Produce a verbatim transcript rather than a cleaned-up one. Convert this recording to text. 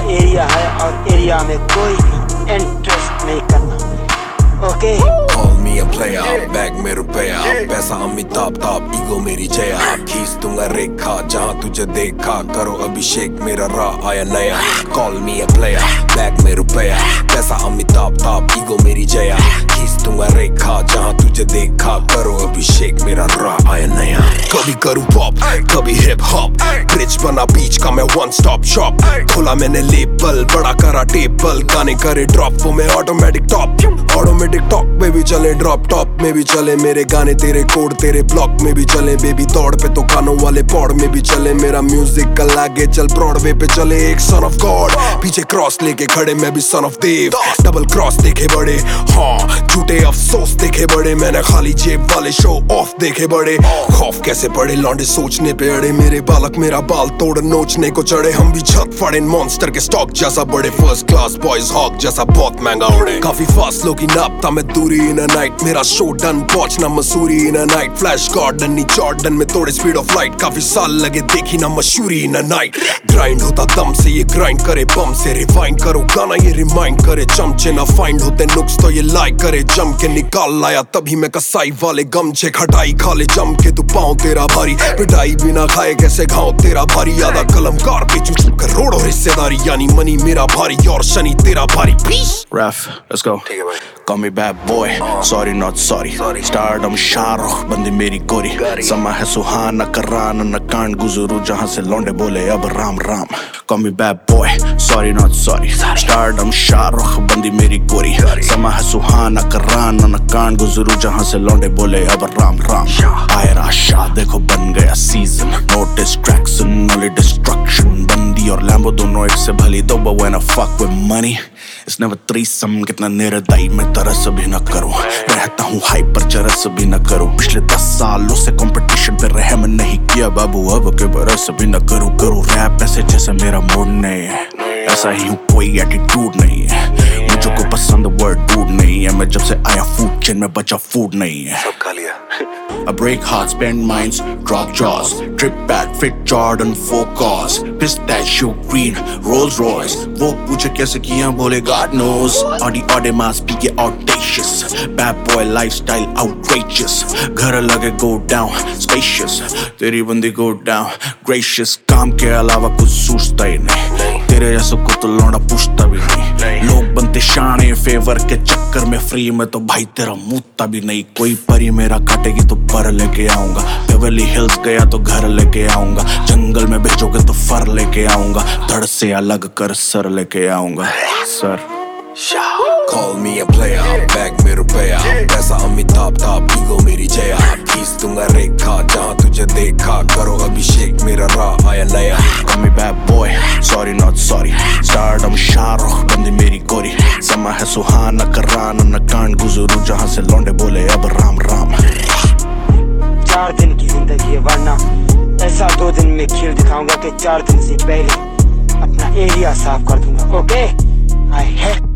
Area है और area में कोई भी इंटरेस्ट नहीं करना। Okay Call me a player, bag में रुपया, पैसा अमिताभ ताप, ईगो मेरी जया। खींच दूंगा रेखा जहाँ तुझे देखा, करो अभिषेक मेरा राह आया नया। Call me a player, bag में रुपया, पैसा अमिताभ ताप, ईगो मेरी जया। खींच दूंगा रेखा जहाँ तुझे देखा, करो अभिषेक मेरा राह आया नया। कभी करूँ पॉप, कभी हिप हॉप, ब्रिज बना बीच का मैं वन स्टॉप शॉप। खोला मैंने लेबल, बड़ा करा टेबल, गाने करे ड्रॉप वो मैं ऑटोमेटिक टॉप। ऑटोमेटिक टॉप में भी चले, ड्रॉप टॉप में भी चले, मेरे गाने तेरे कोड तेरे ब्लॉक में भी चले। बेबी दौड़ पे तो कानों वाले पौड़ में भी चले, मेरा म्यूजिक कल आगे चल ब्रॉडवे पे चले। एक सन ऑफ गॉड पीछे क्रॉस लेके खड़े, मैं भी son of Dev. Double cross देखे बड़े, हाँ झूठे अफसोस देखे बड़े, मैंने खाली जेब वाले शो ऑफ देखे बड़े। खौफ कैसे पड़े लौंडे सोचने पे अड़े, मेरे बालक मेरा बाल तोड़ नोचने को चढ़े। हम भी छत फाड़े मॉन्स्टर के स्टॉक जैसा बड़े, फर्स्ट क्लास बॉयज हॉक जैसा बहुत महंगा उड़े। काफी फासलों की नापता मैं दूरी इन अ नाइट, मेरा शो डन पहुंचना Mussoorie in a night. Flash Gordon नी जॉर्डन में तोड़े स्पीड ऑफ लाइट, काफी साल लगे देखी ना मशहूरी इन अ नाइट। ग्राइंड होता दम से ये ग्राइंड करे, बम से रिवाइंड करो गाना ये रिमाइंड करे। चमचे ना फाइंड होते नुक्स तो ये लाइक करे, जम के निकाल लाया तभी मैं कसाई वाले गमछे खटाई खाले। जम के तू पाँव तेरा भारी, पिटाई बिना खाए कैसे घाव तेरा भारी। आधा कलमकार बेचू करोड़ों हिस्सेदारी, यानी मनी मेरा भारी और शनि तेरा भारी। Ref, let's go. Call me bad boy, sorry not sorry. Stardom Shahrukh बंदी मेरी गोरी, समा है सुहाना कराना न कांड गुजरू जहाँ से लौंडे बोले अब Ram Ram. Call me bad boy, sorry not sorry. Stardom Shahrukh बंदी मेरी गोरी, समा है सुहाना कराना न कांड गुजरू जहाँ से लौंडे बोले अब राम राम। आयरा शाह देखो बन गया season, no distraction only destruction। बंदी और लैम्बो दोनों एक से भली दो, but when I fuck with money it's never threesome। कितना निर्दयी मैं तरस भी न करूं, रहता हूँ हाइपर चरस भी न करूं। पिछले दस सालों से कंपटीशन पे रहम नहीं किया बाबू, अब के बरस भी न करूं। करूं रैप ऐसे जैसे मेरा मूड नहीं है, ऐसा ही हूँ कोई एटीट्यूड नहीं है। मुझे को पसंद वर्ड डूड नहीं है, मैं जब से आया फूड चेन में बचा फूड नहीं है। I break hearts, bend minds, drop jaws, drip back, fit Jordan four cars, pistachio green, Rolls Royce। वो पूछे कैसे किया बोले God knows। Audi Audi must be audacious, bad boy lifestyle outrageous। घर लगे go down, spacious, तेरी बंदी go down, gracious। काम के अलावा कुछ सोचता ही नहीं, तेरे जैसे को तो लौंडा पूछता भी नहीं। लोग बनते शाने फेवर के चक्कर में, फ्री में तो भाई तेरा मुत्ता भी नहीं। कोई परी मेरा काटेगी तो पर लेके आऊंगा, बेवर्ली हिल्स गया तो घर लेके आऊंगा। जंगल में भेजोगे तो फर लेके आऊंगा, धड़ से अलग कर सर लेके आऊंगा sir. Call me a player, bag में रुपया, पैसा अमिताभ ताप, ईगो मेरी जया। खींच दूंगा रेखा जहाँ तुझे देखा, करो अभिषेक मेरा राह आया नया। Call me bad boy, sorry not sorry। Stardom Shahrukh बंदी मेरी गोरी, समा है सुहाना कराना न कांड गुजरू जहाँ से लौंडे बोले अब राम राम। चार दिन की जिंदगी है वरना ऐसा दो दिन में खेल दिखाऊंगा कि चार दिन से पहले अपना एरिया साफ कर दूंगा। ओके आई है